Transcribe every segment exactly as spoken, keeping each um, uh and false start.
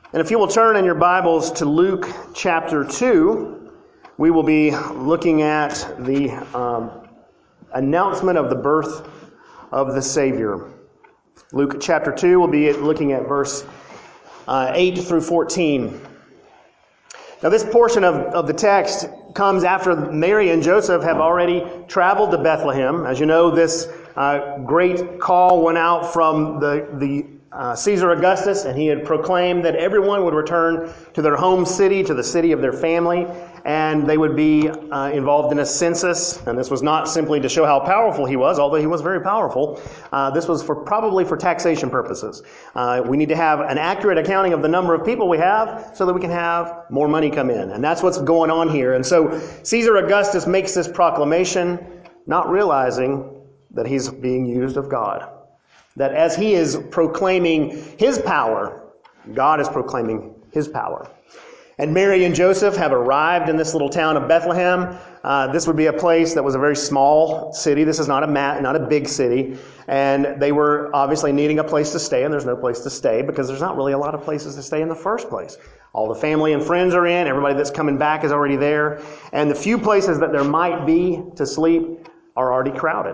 And if you will turn in your Bibles to Luke chapter two, we will be looking at the um, announcement of the birth of the Savior. Luke chapter two, we'll be looking at verse uh, eight through fourteen. Now this portion of, of the text comes after Mary and Joseph have already traveled to Bethlehem. As you know, this uh, great call went out from the, the uh, Caesar Augustus, and he had proclaimed that everyone would return to their home city, to the city of their family, and they would be uh, involved in a census. And this was not simply to show how powerful he was, although he was very powerful. Uh, this was for probably for taxation purposes. Uh, we need to have an accurate accounting of the number of people we have so that we can have more money come in. And that's what's going on here. And so Caesar Augustus makes this proclamation, not realizing that he's being used of God. That as he is proclaiming his power, God is proclaiming his power. And Mary and Joseph have arrived in this little town of Bethlehem. Uh, this would be a place that was a very small city. This is not a ma- not a big city. And they were obviously needing a place to stay, and there's no place to stay because there's not really a lot of places to stay in the first place. All the family and friends are in. Everybody that's coming back is already there. And the few places that there might be to sleep are already crowded.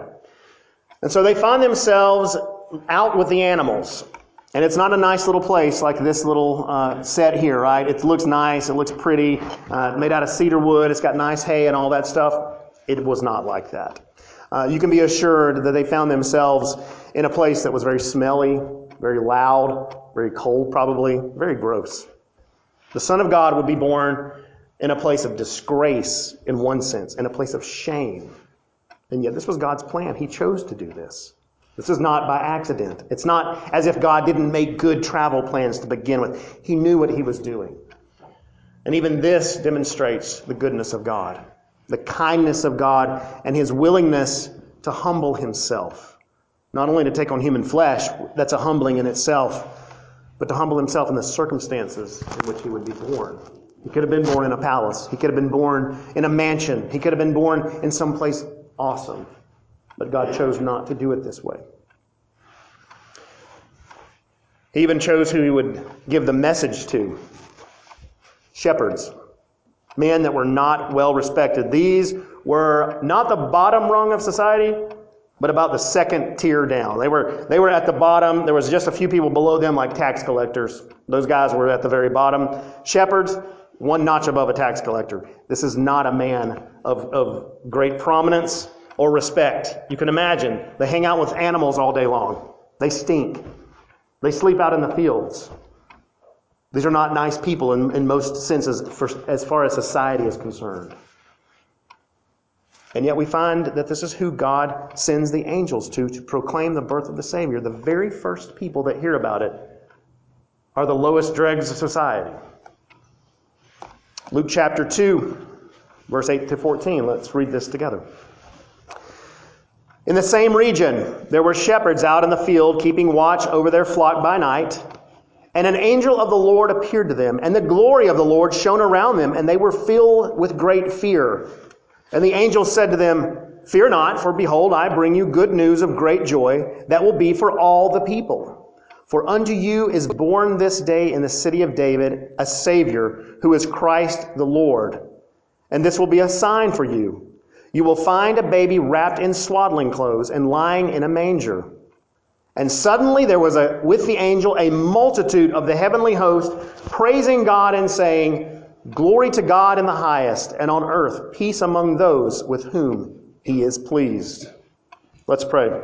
And so they find themselves out with the animals. And it's not a nice little place like this little uh, set here, right? It looks nice, it looks pretty, uh, made out of cedar wood, it's got nice hay and all that stuff. It was not like that. Uh, you can be assured that they found themselves in a place that was very smelly, very loud, very cold probably, very gross. The Son of God would be born in a place of disgrace in one sense, in a place of shame. And yet this was God's plan. He chose to do this. This is not by accident. It's not as if God didn't make good travel plans to begin with. He knew what he was doing. And even this demonstrates the goodness of God, the kindness of God, and his willingness to humble himself. Not only to take on human flesh, that's a humbling in itself, but to humble himself in the circumstances in which he would be born. He could have been born in a palace. He could have been born in a mansion. He could have been born in some place awesome. But God chose not to do it this way. He even chose who he would give the message to. Shepherds. Men that were not well respected. These were not the bottom rung of society, but about the second tier down. They were, they were at the bottom. There was just a few people below them like tax collectors. Those guys were at the very bottom. Shepherds, one notch above a tax collector. This is not a man of, of great prominence or respect. You can imagine, they hang out with animals all day long. They stink. They sleep out in the fields. These are not nice people in, in most senses for, as far as society is concerned. And yet we find that this is who God sends the angels to, to proclaim the birth of the Savior. The very first people that hear about it are the lowest dregs of society. Luke chapter two, verse eight to fourteen. Let's read this together. In the same region, there were shepherds out in the field keeping watch over their flock by night. And an angel of the Lord appeared to them, and the glory of the Lord shone around them, and they were filled with great fear. And the angel said to them, "Fear not, for behold, I bring you good news of great joy that will be for all the people. For unto you is born this day in the city of David a Savior, who is Christ the Lord. And this will be a sign for you. You will find a baby wrapped in swaddling clothes and lying in a manger." And suddenly there was a, with the angel a multitude of the heavenly host praising God and saying, "Glory to God in the highest, and on earth peace among those with whom he is pleased." Let's pray.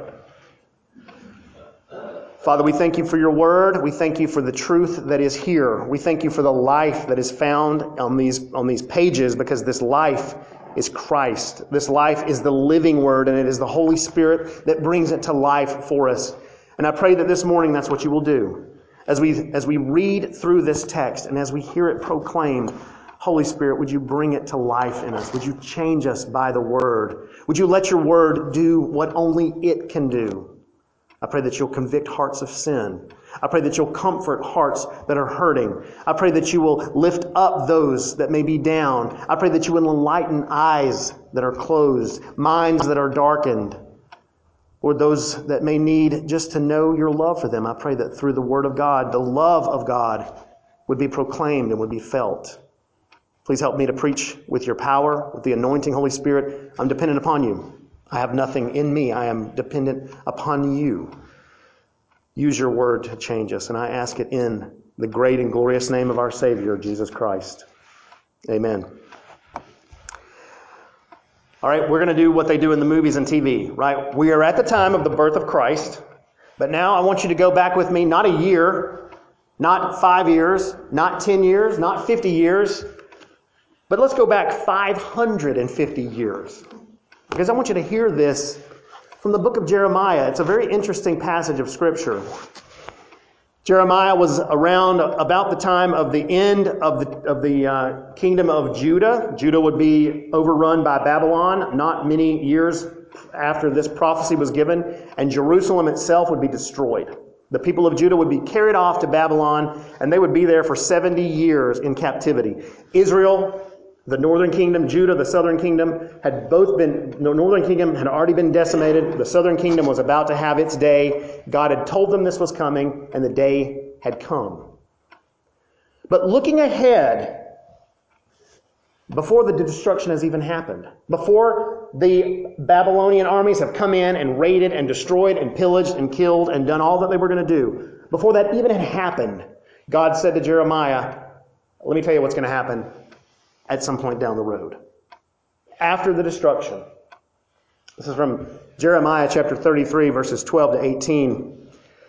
Father, we thank you for your word. We thank you for the truth that is here. We thank you for the life that is found on these, on these pages, because this life is Christ. This life is the living word, and it is the Holy Spirit that brings it to life for us. And I pray that this morning that's what you will do. As we, as we read through this text and as we hear it proclaimed, Holy Spirit, would you bring it to life in us? Would you change us by the word? Would you let your word do what only it can do? I pray that you'll convict hearts of sin. I pray that you'll comfort hearts that are hurting. I pray that you will lift up those that may be down. I pray that you will enlighten eyes that are closed, minds that are darkened, or those that may need just to know your love for them. I pray that through the word of God, the love of God would be proclaimed and would be felt. Please help me to preach with your power, with the anointing, Holy Spirit. I'm dependent upon you. I have nothing in me. I am dependent upon you. Use your word to change us, and I ask it in the great and glorious name of our Savior, Jesus Christ. Amen. All right, we're going to do what they do in the movies and T V, right? We are at the time of the birth of Christ, but now I want you to go back with me, not a year, not five years, not ten years, not fifty years, but let's go back five hundred fifty years. Because I want you to hear this from the book of Jeremiah. It's a very interesting passage of Scripture. Jeremiah was around about the time of the end of the of the uh, kingdom of Judah. Judah would be overrun by Babylon not many years after this prophecy was given, and Jerusalem itself would be destroyed. The people of Judah would be carried off to Babylon, and they would be there for seventy years in captivity. Israel, the northern kingdom, Judah, the southern kingdom, had both been, the northern kingdom had already been decimated. The southern kingdom was about to have its day. God had told them this was coming, and the day had come. But looking ahead, before the destruction has even happened, before the Babylonian armies have come in and raided and destroyed and pillaged and killed and done all that they were going to do, before that even had happened, God said to Jeremiah, let me tell you what's going to happen at some point down the road. After the destruction. This is from Jeremiah chapter thirty-three, verses twelve to eighteen.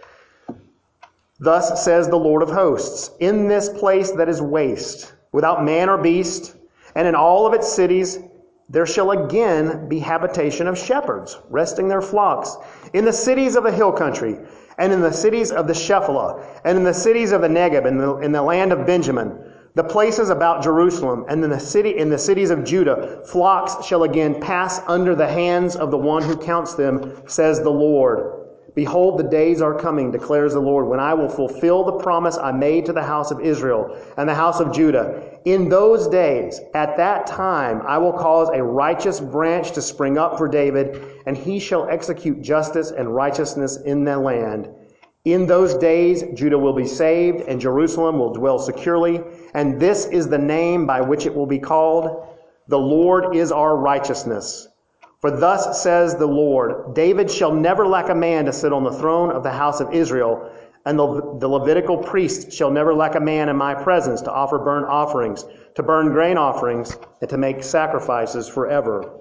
Thus says the Lord of hosts, in this place that is waste, without man or beast, and in all of its cities, there shall again be habitation of shepherds, resting their flocks, in the cities of the hill country, and in the cities of the Shephelah, and in the cities of the Negeb, in the, in the land of Benjamin, the places about Jerusalem, and in the city, in the cities of Judah, flocks shall again pass under the hands of the one who counts them, says the Lord. Behold, the days are coming, declares the Lord, when I will fulfill the promise I made to the house of Israel and the house of Judah. In those days, at that time, I will cause a righteous branch to spring up for David, and he shall execute justice and righteousness in the land. In those days, Judah will be saved, and Jerusalem will dwell securely. And this is the name by which it will be called: the Lord is our righteousness. For thus says the Lord, David shall never lack a man to sit on the throne of the house of Israel, and the, the Levitical priest shall never lack a man in my presence to offer burnt offerings, to burn grain offerings, and to make sacrifices forever.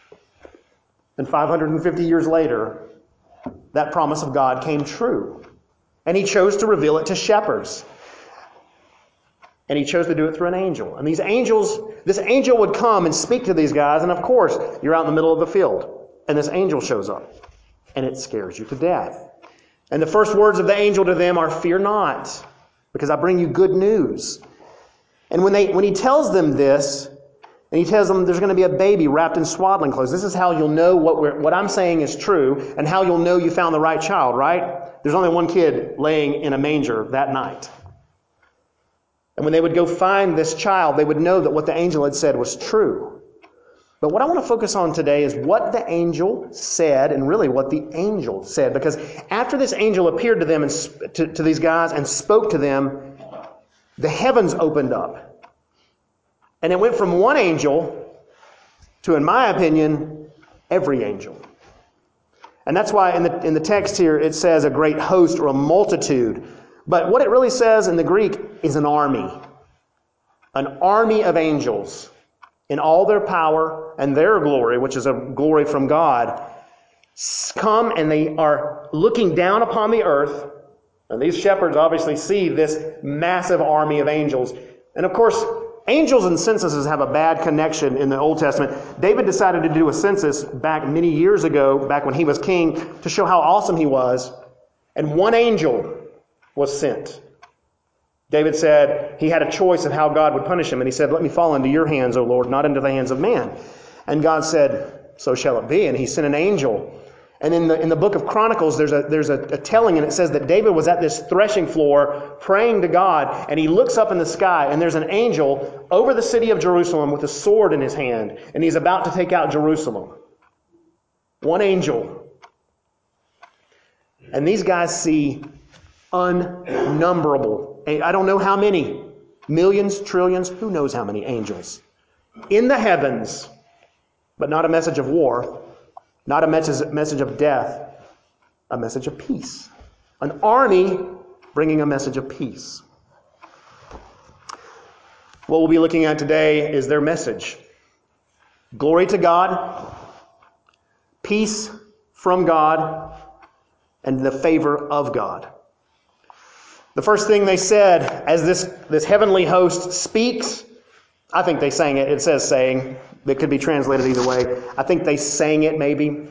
And five hundred fifty years later, that promise of God came true. And he chose to reveal it to shepherds. And he chose to do it through an angel. And these angels, this angel would come and speak to these guys. And of course, you're out in the middle of the field. And this angel shows up. And it scares you to death. And the first words of the angel to them are, fear not, because I bring you good news. And when they, when he tells them this, and he tells them there's going to be a baby wrapped in swaddling clothes. This is how you'll know what we're, what I'm saying is true, and how you'll know you found the right child, right? There's only one kid laying in a manger that night. And when they would go find this child, they would know that what the angel had said was true. But what I want to focus on today is what the angel said, and really what the angel said. Because after this angel appeared to them and to, to these guys and spoke to them, the heavens opened up. And it went from one angel to, in my opinion, every angel. And that's why in the in the text here it says a great host or a multitude. But what it really says in the Greek is an army. An army of angels in all their power and their glory, which is a glory from God, come and they are looking down upon the earth. And these shepherds obviously see this massive army of angels. And of course, angels and censuses have a bad connection in the Old Testament. David decided to do a census back many years ago, back when he was king, to show how awesome he was. And one angel was sent. David said he had a choice of how God would punish him. And he said, let me fall into your hands, O Lord, not into the hands of man. And God said, so shall it be. And he sent an angel. And in the in the book of Chronicles, there's a there's a, a telling, and it says that David was at this threshing floor praying to God, and he looks up in the sky, and there's an angel over the city of Jerusalem with a sword in his hand, and he's about to take out Jerusalem. One angel. And these guys see unnumberable, I don't know how many, Millions, trillions, who knows how many angels. In the heavens, but not a message of war, not a message, message of death, a message of peace. An army bringing a message of peace. What we'll be looking at today is their message. Glory to God, peace from God, and the favor of God. The first thing they said as this, this heavenly host speaks, I think they sang it. It says saying. It could be translated either way. I think they sang it maybe.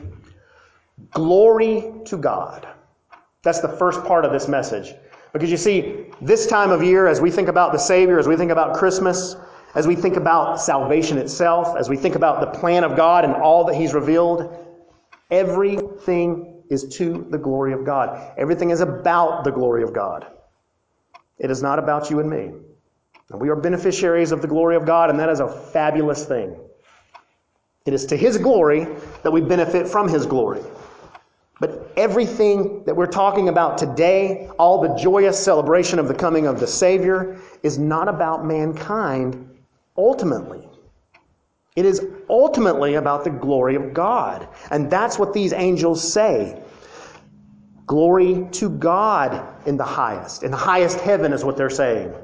Glory to God. That's the first part of this message. Because you see, this time of year, as we think about the Savior, as we think about Christmas, as we think about salvation itself, as we think about the plan of God and all that He's revealed, everything is to the glory of God. Everything is about the glory of God. It is not about you and me. And we are beneficiaries of the glory of God, and that is a fabulous thing. It is to His glory that we benefit from His glory. But everything that we're talking about today, all the joyous celebration of the coming of the Savior, is not about mankind ultimately. It is ultimately about the glory of God. And that's what these angels say. Glory to God in the highest. In the highest heaven is what they're saying.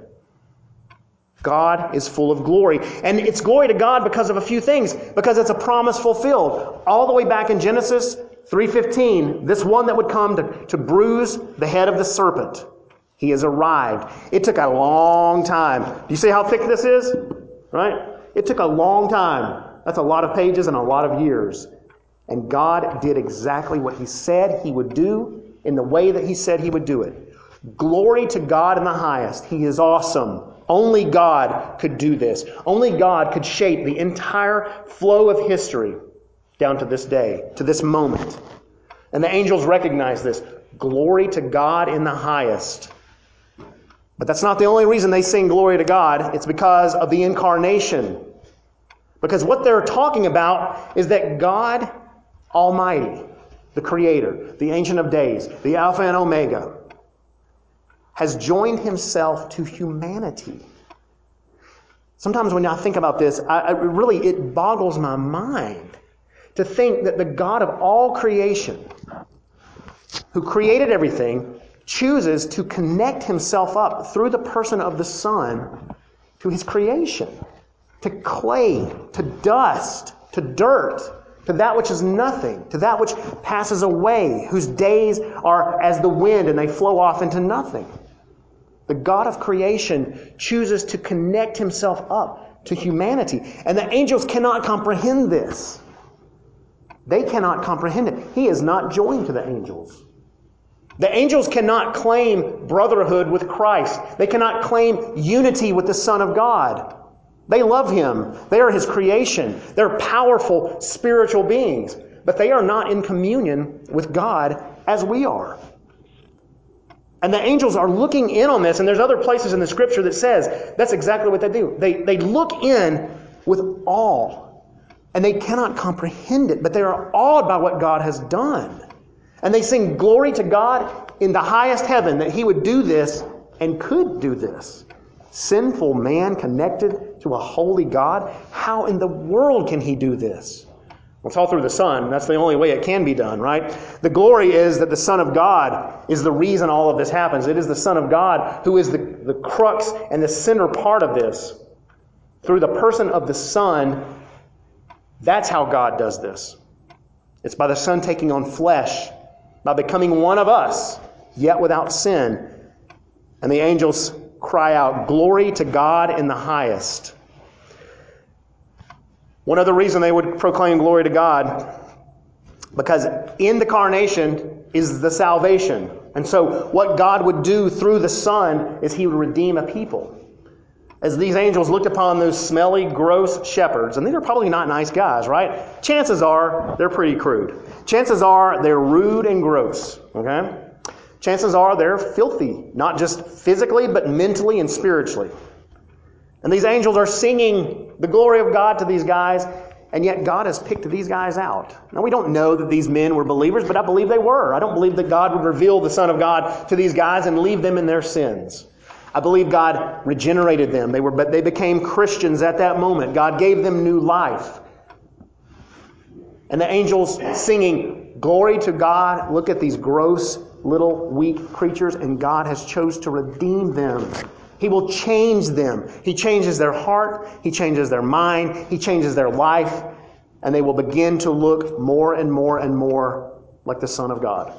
God is full of glory. And it's glory to God because of a few things. Because it's a promise fulfilled. All the way back in Genesis three fifteen, this one that would come to, to bruise the head of the serpent, he has arrived. It took a long time. Do you see how thick this is? Right? It took a long time. That's a lot of pages and a lot of years. And God did exactly what He said He would do in the way that He said He would do it. Glory to God in the highest. He is awesome. Only God could do this. Only God could shape the entire flow of history down to this day, to this moment. And the angels recognize this. Glory to God in the highest. But that's not the only reason they sing glory to God. It's because of the incarnation. Because what they're talking about is that God Almighty, the Creator, the Ancient of Days, the Alpha and Omega, has joined Himself to humanity. Sometimes when I think about this, I, I really, it boggles my mind to think that the God of all creation, who created everything, chooses to connect Himself up through the person of the Son to His creation, to clay, to dust, to dirt, to that which is nothing, to that which passes away, whose days are as the wind and they flow off into nothing. The God of creation chooses to connect Himself up to humanity. And the angels cannot comprehend this. They cannot comprehend it. He is not joined to the angels. The angels cannot claim brotherhood with Christ. They cannot claim unity with the Son of God. They love Him. They are His creation. They're powerful spiritual beings. But they are not in communion with God as we are. And the angels are looking in on this, and there's other places in the Scripture that says that's exactly what they do. They, they look in with awe. And they cannot comprehend it, but they are awed by what God has done. And they sing glory to God in the highest heaven that He would do this and could do this. Sinful man connected to a holy God? How in the world can He do this? Well, it's all through the Son. That's the only way it can be done, right? The glory is that the Son of God is the reason all of this happens. It is the Son of God who is the, the crux and the center part of this. Through the person of the Son, that's how God does this. It's by the Son taking on flesh, by becoming one of us, yet without sin. And the angels cry out, glory to God in the highest. One other reason they would proclaim glory to God, because in the carnation is the salvation. And so what God would do through the Son is He would redeem a people. As these angels looked upon those smelly, gross shepherds, and these are probably not nice guys, right? Chances are they're pretty crude. Chances are they're rude and gross, okay? Chances are they're filthy, not just physically, but mentally and spiritually. And these angels are singing the glory of God to these guys, and yet God has picked these guys out. Now, we don't know that these men were believers, but I believe they were. I don't believe that God would reveal the Son of God to these guys and leave them in their sins. I believe God regenerated them. They were, but they became Christians at that moment. God gave them new life. And the angels singing, "Glory to God." Look at these gross, little, weak creatures, and God has chose to redeem them. He will change them. He changes their heart. He changes their mind. He changes their life. And they will begin to look more and more and more like the Son of God.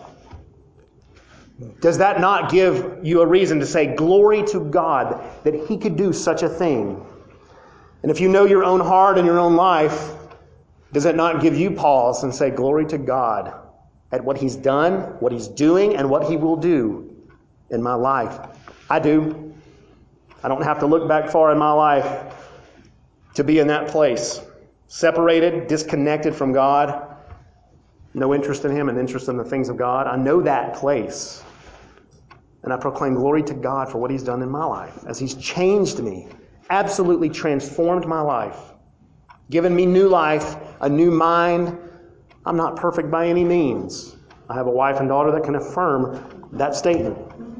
Does that not give you a reason to say glory to God that He could do such a thing? And if you know your own heart and your own life, does it not give you pause and say glory to God at what He's done, what He's doing, and what He will do in my life? I do. I don't have to look back far in my life to be in that place. Separated, disconnected from God, no interest in Him and interest in the things of God. I know that place. And I proclaim glory to God for what He's done in my life, as He's changed me, absolutely transformed my life, given me new life, a new mind. I'm not perfect by any means. I have a wife and daughter that can affirm that statement.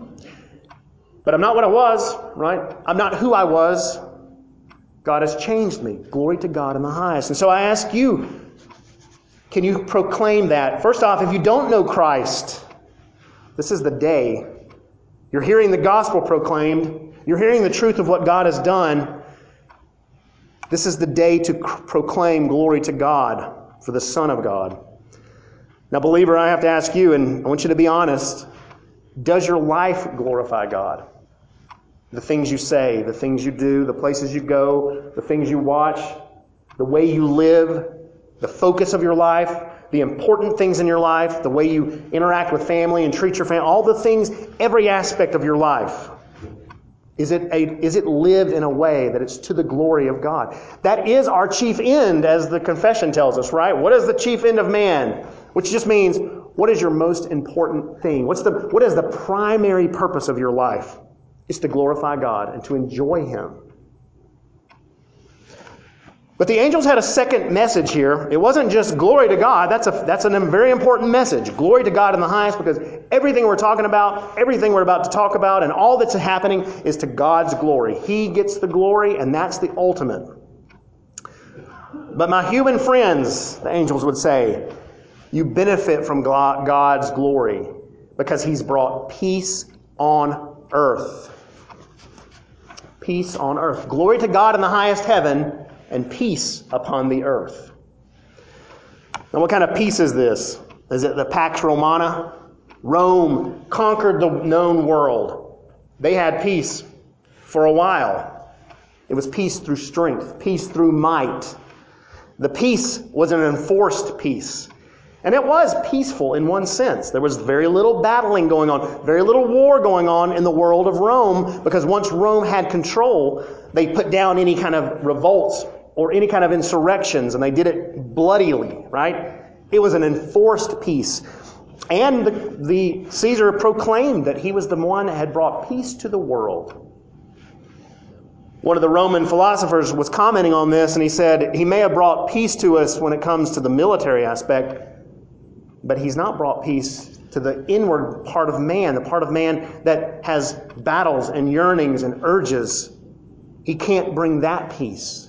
But I'm not what I was, right? I'm not who I was. God has changed me. Glory to God in the highest. And so I ask you, can you proclaim that? First off, if you don't know Christ, this is the day. You're hearing the gospel proclaimed. You're hearing the truth of what God has done. This is the day to proclaim glory to God for the Son of God. Now, believer, I have to ask you, and I want you to be honest, does your life glorify God? The things you say, the things you do, the places you go, the things you watch, the way you live, the focus of your life, the important things in your life, the way you interact with family and treat your family, all the things, every aspect of your life. Is it a, is it lived in a way that it's to the glory of God? That is our chief end, as the confession tells us, right? What is the chief end of man? Which just means, what is your most important thing? What's the, what is the primary purpose of your life? It's to glorify God and to enjoy Him. But the angels had a second message here. It wasn't just glory to God. That's a that's a very important message. Glory to God in the highest, because everything we're talking about, everything we're about to talk about, and all that's happening is to God's glory. He gets the glory, and that's the ultimate. But my human friends, the angels would say, you benefit from God's glory because He's brought peace on earth. Peace on earth. Glory to God in the highest heaven, and peace upon the earth. Now, what kind of peace is this? Is it the Pax Romana? Rome conquered the known world. They had peace for a while. It was peace through strength, peace through might. The peace was an enforced peace. And it was peaceful in one sense. There was very little battling going on, very little war going on in the world of Rome, because once Rome had control, they put down any kind of revolts or any kind of insurrections, and they did it bloodily, right? It was an enforced peace. And the, the Caesar proclaimed that he was the one that had brought peace to the world. One of the Roman philosophers was commenting on this, and he said, he may have brought peace to us when it comes to the military aspect, but he's not brought peace to the inward part of man, the part of man that has battles and yearnings and urges. He can't bring that peace.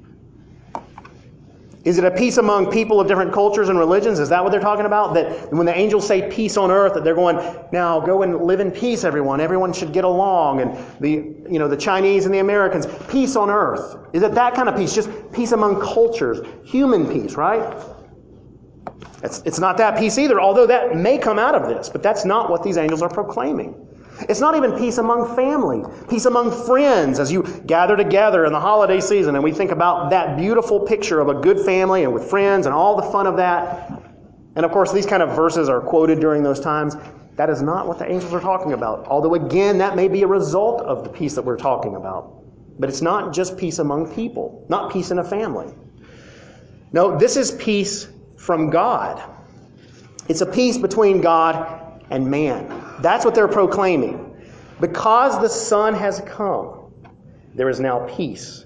Is it a peace among people of different cultures and religions? Is that what they're talking about? That when the angels say peace on earth, that they're going, now go and live in peace, everyone. Everyone should get along. And the, you know, the Chinese and the Americans, peace on earth. Is it that kind of peace? Just peace among cultures. Human peace, right? It's, it's not that peace either, although that may come out of this. But that's not what these angels are proclaiming. It's not even peace among family, peace among friends as you gather together in the holiday season and we think about that beautiful picture of a good family and with friends and all the fun of that. And of course, these kind of verses are quoted during those times. That is not what the angels are talking about. Although again, that may be a result of the peace that we're talking about. But it's not just peace among people, not peace in a family. No, this is peace from God. It's a peace between God and man. That's what they're proclaiming. Because the Son has come, there is now peace.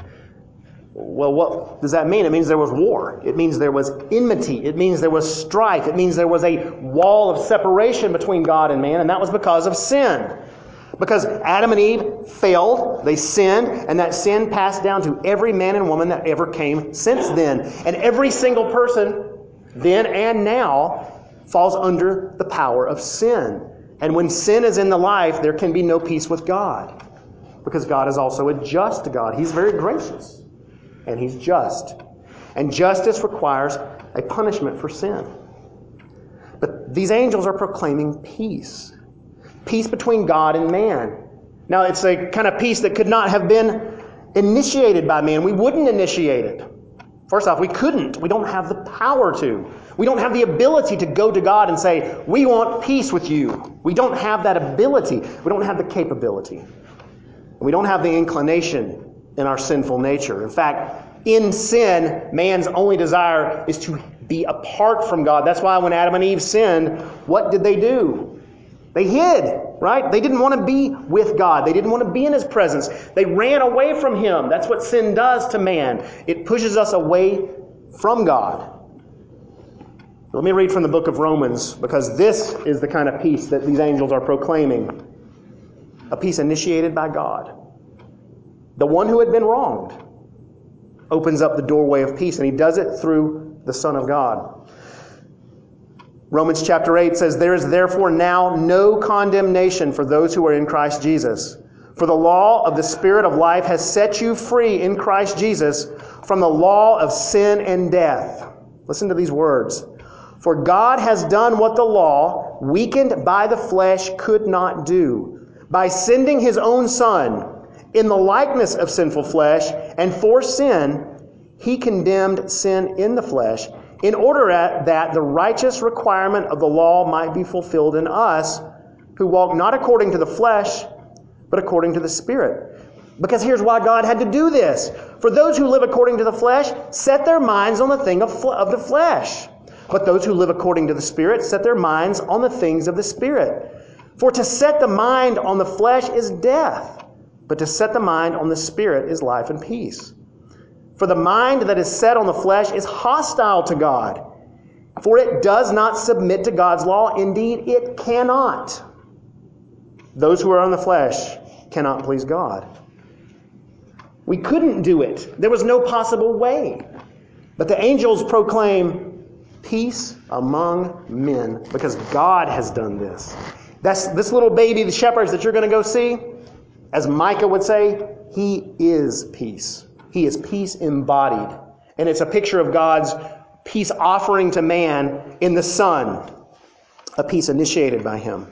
Well, what does that mean? It means there was war. It means there was enmity. It means there was strife. It means there was a wall of separation between God and man, and that was because of sin. Because Adam and Eve failed, they sinned, and that sin passed down to every man and woman that ever came since then. And every single person, then and now, falls under the power of sin. And when sin is in the life, there can be no peace with God. Because God is also a just God. He's very gracious. And He's just. And justice requires a punishment for sin. But these angels are proclaiming peace. Peace between God and man. Now, it's a kind of peace that could not have been initiated by man. We wouldn't initiate it. First off, we couldn't. We don't have the power to. We don't have the ability to go to God and say, we want peace with you. We don't have that ability. We don't have the capability. We don't have the inclination in our sinful nature. In fact, in sin, man's only desire is to be apart from God. That's why when Adam and Eve sinned, what did they do? They hid, right? They didn't want to be with God. They didn't want to be in His presence. They ran away from Him. That's what sin does to man. It pushes us away from God. Let me read from the book of Romans, because this is the kind of peace that these angels are proclaiming. A peace initiated by God. The one who had been wronged opens up the doorway of peace, and He does it through the Son of God. Romans chapter eight says, "There is therefore now no condemnation for those who are in Christ Jesus. For the law of the Spirit of life has set you free in Christ Jesus from the law of sin and death." Listen to these words. "For God has done what the law, weakened by the flesh, could not do, by sending His own Son in the likeness of sinful flesh, and for sin, He condemned sin in the flesh, in order that the righteous requirement of the law might be fulfilled in us, who walk not according to the flesh, but according to the Spirit." Because here's why God had to do this. "For those who live according to the flesh set their minds on the thing of, of the flesh. But those who live according to the Spirit set their minds on the things of the Spirit. For to set the mind on the flesh is death, but to set the mind on the Spirit is life and peace. For the mind that is set on the flesh is hostile to God, for it does not submit to God's law. Indeed, it cannot. Those who are on the flesh cannot please God." We couldn't do it. There was no possible way. But the angels proclaim peace among men because God has done this. That's this little baby, the shepherds that you're going to go see, as Micah would say, he is peace. He is peace embodied. And it's a picture of God's peace offering to man in the Son, a peace initiated by Him.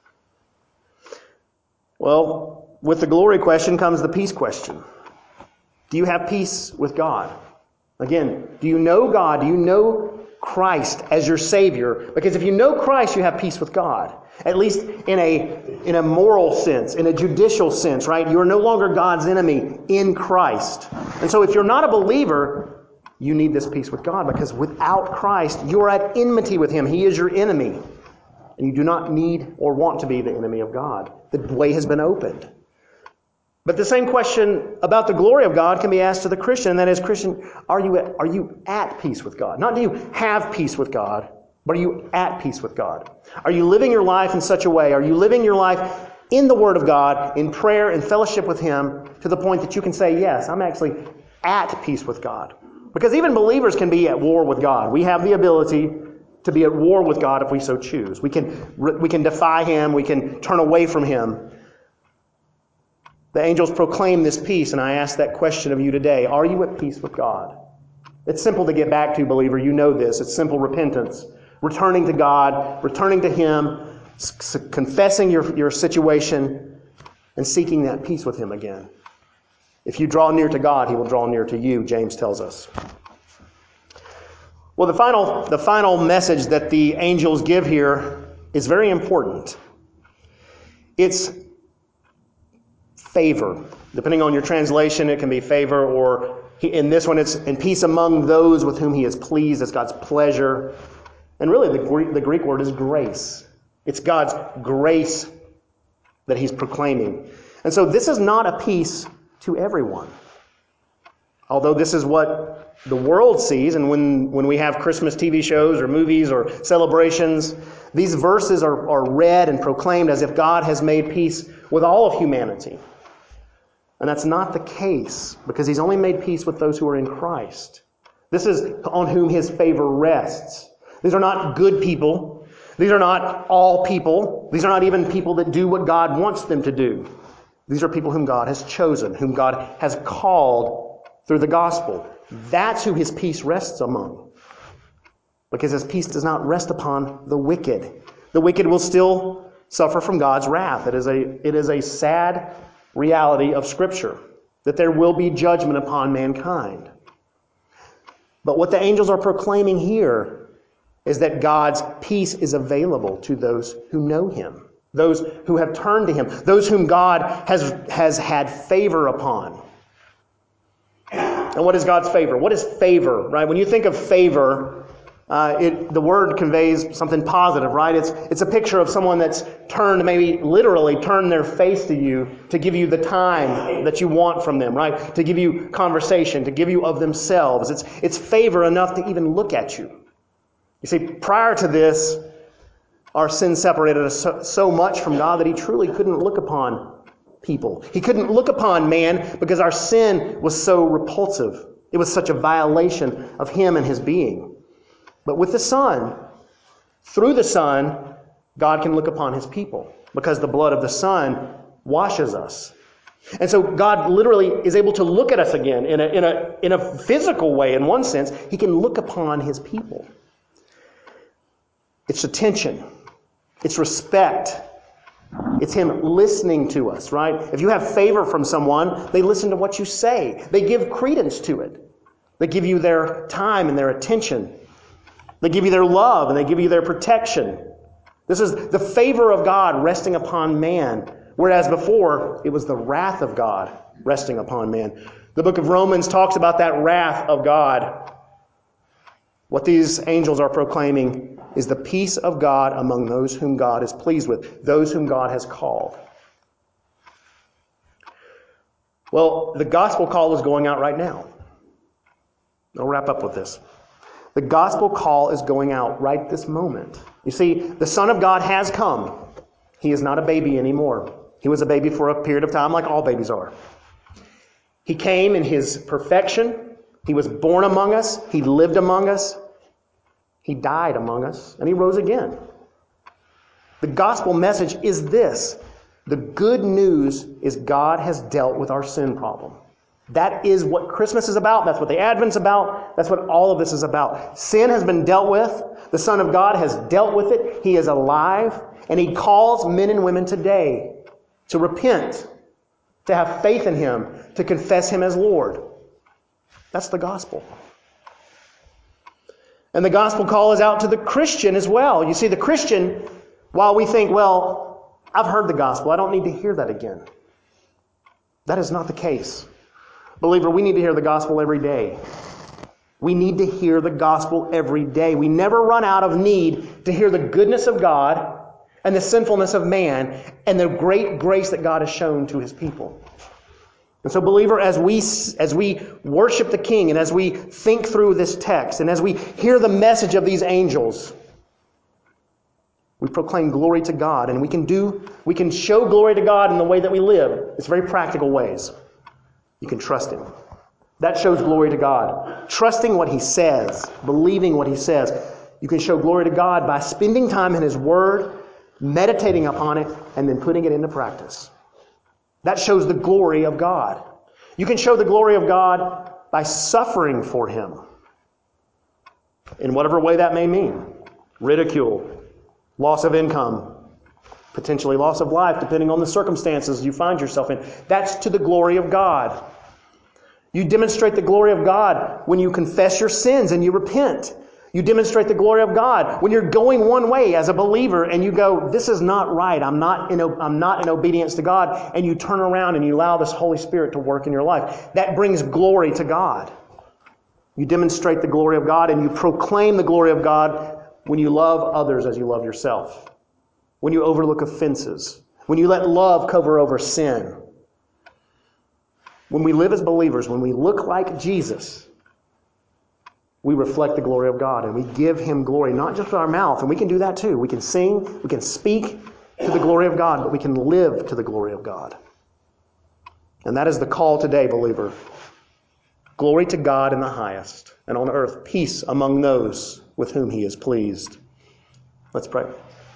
Well, with the glory question comes the peace question. Do you have peace with God? Again, do you know God? Do you know Christ as your Savior? Because if you know Christ, you have peace with God. At least in a, in a moral sense, in a judicial sense, right? You are no longer God's enemy in Christ. And so if you're not a believer, you need this peace with God, because without Christ, you're at enmity with Him. He is your enemy. And you do not need or want to be the enemy of God. The way has been opened. But the same question about the glory of God can be asked to the Christian, and that is, Christian, are you at, are you at peace with God? Not do you have peace with God, but are you at peace with God? Are you living your life in such a way? Are you living your life in the Word of God, in prayer and fellowship with Him, to the point that you can say, yes, I'm actually at peace with God? Because even believers can be at war with God. We have the ability to be at war with God if we so choose. We can, we can defy Him. We can turn away from Him. The angels proclaim this peace, and I ask that question of you today. Are you at peace with God? It's simple to get back to, believer. You know this. It's simple repentance. Returning to God, returning to Him, s- confessing your, your situation, and seeking that peace with Him again. If you draw near to God, He will draw near to you, James tells us. Well, the final, the final message that the angels give here is very important. It's favor. Depending on your translation, it can be favor, or in this one, it's in peace among those with whom He is pleased. It's God's pleasure. And really, the Greek, the Greek word is grace. It's God's grace that He's proclaiming. And so this is not a peace to everyone. Although this is what the world sees, and when, when we have Christmas T V shows or movies or celebrations, these verses are, are read and proclaimed as if God has made peace with all of humanity. And that's not the case, because he's only made peace with those who are in Christ. This is on whom his favor rests. These are not good people. These are not all people. These are not even people that do what God wants them to do. These are people whom God has chosen, whom God has called through the gospel. That's who his peace rests among. Because his peace does not rest upon the wicked. The wicked will still suffer from God's wrath. It is a, it is a sad reality of Scripture, that there will be judgment upon mankind. But what the angels are proclaiming here is that God's peace is available to those who know him, those who have turned to him, those whom God has, has had favor upon. And what is God's favor? What is favor, right? When you think of favor, uh, it, the word conveys something positive, right? It's, it's a picture of someone that's turned, maybe literally turned their face to you to give you the time that you want from them, right? To give you conversation, to give you of themselves. It's, it's favor enough to even look at you. You see, prior to this, our sin separated us so, so much from God that he truly couldn't look upon people. He couldn't look upon man because our sin was so repulsive. It was such a violation of him and his being. But with the Son, through the Son, God can look upon his people because the blood of the Son washes us. And so God literally is able to look at us again in a, in a, in a physical way, in one sense. He can look upon his people. It's attention. It's respect. It's him listening to us, right? If you have favor from someone, they listen to what you say. They give credence to it. They give you their time and their attention. They give you their love and they give you their protection. This is the favor of God resting upon man, whereas before it was the wrath of God resting upon man. The book of Romans talks about that wrath of God. What these angels are proclaiming is the peace of God among those whom God is pleased with, those whom God has called. Well, the gospel call is going out right now. I'll wrap up with this. The gospel call is going out right this moment. You see, the Son of God has come. He is not a baby anymore. He was a baby for a period of time like all babies are. He came in his perfection. He was born among us. He lived among us. He died among us. And he rose again. The gospel message is this. The good news is God has dealt with our sin problem. That is what Christmas is about. That's what the Advent's about. That's what all of this is about. Sin has been dealt with. The Son of God has dealt with it. He is alive. And he calls men and women today to repent, to have faith in him, to confess him as Lord. That's the gospel. And the gospel call is out to the Christian as well. You see, the Christian, while we think, well, I've heard the gospel, I don't need to hear that again. That is not the case. Believer, we need to hear the gospel every day. We need to hear the gospel every day. We never run out of need to hear the goodness of God and the sinfulness of man and the great grace that God has shown to his people. And so, believer, as we, as we worship the King and as we think through this text and as we hear the message of these angels, we proclaim glory to God, and we can do, we can show glory to God in the way that we live. It's very practical ways. You can trust him. That shows glory to God. Trusting what he says, believing what he says. You can show glory to God by spending time in his word, meditating upon it, and then putting it into practice. That shows the glory of God. You can show the glory of God by suffering for him, in whatever way that may mean. Ridicule, loss of income, potentially loss of life, depending on the circumstances you find yourself in. That's to the glory of God. You demonstrate the glory of God when you confess your sins and you repent. You demonstrate the glory of God when you're going one way as a believer and you go, this is not right. I'm not in, I'm not in obedience to God. And you turn around and you allow this Holy Spirit to work in your life. That brings glory to God. You demonstrate the glory of God and you proclaim the glory of God when you love others as you love yourself. When you overlook offenses. When you let love cover over sin. When we live as believers, when we look like Jesus, we reflect the glory of God and we give him glory, not just with our mouth. And we can do that too. We can sing, we can speak, to the glory of God, but we can live to the glory of God. And that is the call today, believer. Glory to God in the highest, and on earth peace among those with whom he is pleased. Let's pray.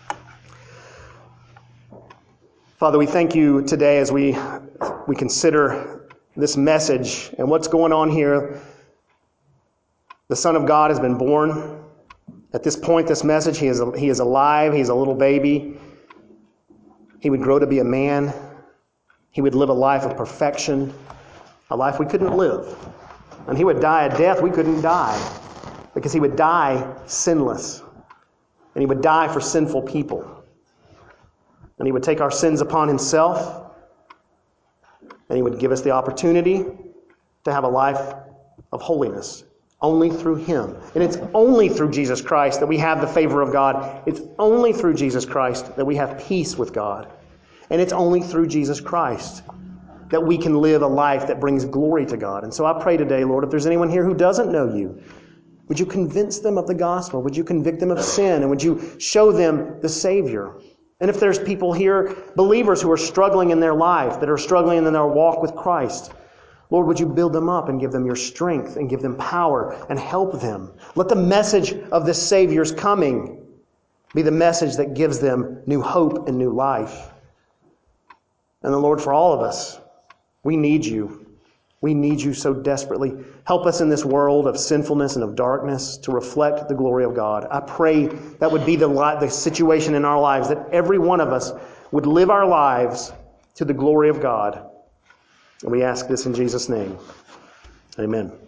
Father, we thank you today as we, we consider this message and what's going on here. The Son of God has been born. At this point, this message, he is, he is alive. He's a little baby. He would grow to be a man. He would live a life of perfection, a life we couldn't live. And he would die a death we couldn't die, because he would die sinless. And he would die for sinful people. And he would take our sins upon himself. And he would give us the opportunity to have a life of holiness only through him. And it's only through Jesus Christ that we have the favor of God. It's only through Jesus Christ that we have peace with God. And it's only through Jesus Christ that we can live a life that brings glory to God. And so I pray today, Lord, if there's anyone here who doesn't know you, would you convince them of the gospel? Would you convict them of sin? And would you show them the Savior? And if there's people here, believers who are struggling in their life, that are struggling in their walk with Christ, Lord, would you build them up and give them your strength and give them power and help them? Let the message of the Savior's coming be the message that gives them new hope and new life. And the Lord, for all of us, we need you. We need you so desperately. Help us in this world of sinfulness and of darkness to reflect the glory of God. I pray that would be the, li- the situation in our lives, that every one of us would live our lives to the glory of God. And we ask this in Jesus' name. Amen.